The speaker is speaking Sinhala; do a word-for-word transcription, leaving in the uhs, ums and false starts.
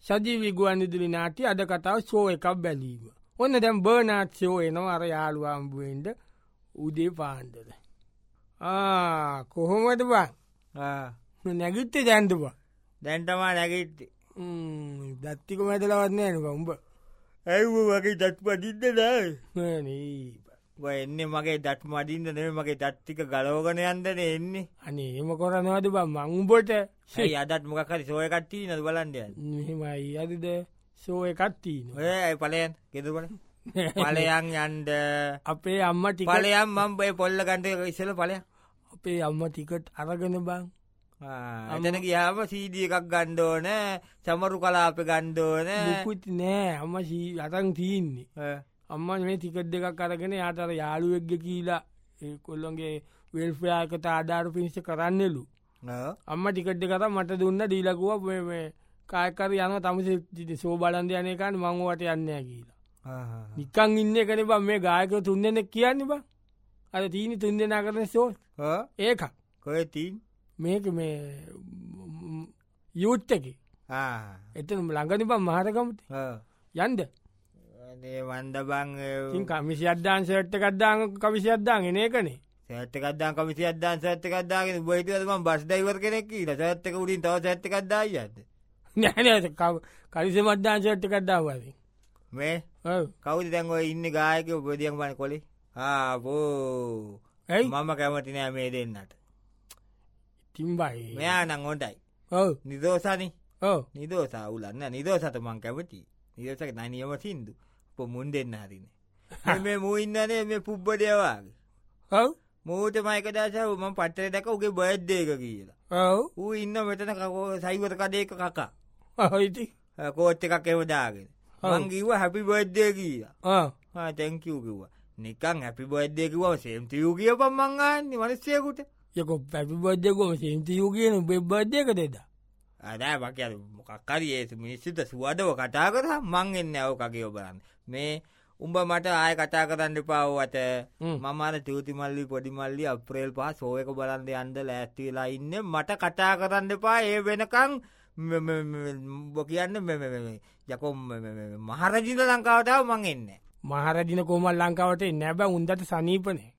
සජීවී ගුවන්විදුලි නාට්‍ය අද කතාව ෂෝ එකක් බැලීම. ඔන්න දැන් බර්නාඩ් ෂෝ එනවා අර යාළුවා හම්බ වෙන්න උදේ පාන්දර. ආ කොහොමද බං? ආ නැගිට්ටේ දැන්ද බං? දැන් තමයි නැගිට්ටේ. ම්ම් දත් ටික මැදලවත් නෑ නේ බං උඹ. ඇයි උඹ මගේ දත් මදින්න නෑ? නෑ නේ. ඔය එන්නේ මගේ දත් මදින්න නෙමෙයි මගේ දත් ටික ගලවගෙන යන්නනේ එන්නේ. අනේ එහෙම කරනවද බං මං උඹට? ඇයි අදත් මොකක් හරි ෂෝ එකක් තියෙනවද බලන්න යන්න. මෙහෙමයි අදද ෂෝ එකක් තියෙනවා. ඔය ඵලයන් ගෙදර බලන්න. ඵලයන් යන්න අපේ අම්මා ටිකට් ඵලයන් මම මේ පොල්ල ගන්න ඉස්සෙල්ලා ඵලයන්. අපේ අම්මා ටිකට් අරගෙන බං. ආ එතන ගියාම සීඩී එකක් ගන්න ඕන, සමරු කලාපේ ගන්න ඕන. මුකුත් නෑ අම්මා අතන් තියෙන්නේ. ඈ අම්මා මේ ටිකට් දෙකක් අරගෙන යාට අර යාළුවෙක්ගේ කීලා ඒ කොල්ලන්ගේ වෙල්ෆෙයාර් එකට ආධාර පිණිස කරන්නලු. ආ අම්මා ටිකට් දෙක අරන් මට දුන්නා දීලා කිව්වා මේ මේ කායක් හරි යනවා තමයි ෂෝ බලන් යන එකට මම ඔයාට යන්නේ නැහැ කියලා. ආ නිකන් ඉන්නේ කනේ බං මේ ගායකයෝ තුන් දෙනෙක් කියන්නේ බං. අර තීනි තුන් දෙනා කරන ෂෝ. ආ ඒක. කොහෙ තීන්? මේක මේ යූත් එකේ. ආ එතන ළඟනේ බං මහරගමට. ආ යන්න. අනේ වන්ද බං ඉතින් කමිසියක් දාන් ෂර්ට් එකක් දාන් කමිසියක් දාන් එන එකනේ. සර්ට් එකක් දාන් කමිසියක් දාන් සර්ට් එකක් දාගෙන උඹ හිතුවද මම බස් ඩ්‍රයිවර් කෙනෙක් කියලා සර්ට් එක උඩින් තව සර්ට් එකක් දායියද? නෑ නෑ කලිසමක් දාන් ෂර්ට් එකක් දාවා. මේ ඔව් කවුද දැන් ඔය ඉන්නේ ගායකයෝ බොදියන් බාන කොලේ? ආ බෝ ඇයි මම කැමති නෑ මේ දෙන්නට. තිම්බයි. මෙයා නම් හොඳයි. ඔව් නිදෝසානේ. ඔව් නිදෝසා උලන්න නිදෝසට මං කැමති. නිදෝසක නෑ නියම සින්දු. පො මුන් දෙන්න හරිනේ. මේ මේ මූ ඉන්නනේ මේ පුබ්බඩේ වාගේ. ඔව් මූට මයික දාසා මම පත්තරේ දැක උගේ බර්ත්ඩේ එක කියලා. ඔව් ඌ ඉන්න මෙතන සයිවර් කඩේක කකා. ඔව් ඉතින් කෝච් එකක් එහෙම දාගෙන. මං කිව්වා හැපි බර්ත්ඩේ කියලා. ආ ආ තැන්ක් යූ කිව්වා. නිකන් හැපි බර්ත්ඩේ කිව්වම සේම් ටු යූ කියපන් මං ආන්නේ මිනිස්සෙකුට. යකෝ හැපි බර්ත්ඩේ ගෝ සේම් ටු යූ කියන උඹේ බර්ත්ඩේ එක දෙද. ආ නෑ මං කියන්නේ මොකක් හරි ඒ මිනිස්සුන්ට සුවදව කතා කරා මං එන්නේ ඔය කගේ ඔබලන්න. මේ උඹ මට ආයෙ කතා කරන්න එපා ඔවට. මම අර චූටි මල්ලි පොඩි මල්ලි අප්‍රේල් පහ ෂෝ එක බලන්න යන්න ලෑස්ති වෙලා ඉන්නේ. මට කතා කරන්න එපා ඒ වෙනකන් ඔබ කියන්නේ මේ යකෝ මහරජින ලංකාවට ආව මං එන්නේ. මහරජින කොහොමද ලංකාවට එන්නේ? හැබැයි උන්දට සනීපනේ.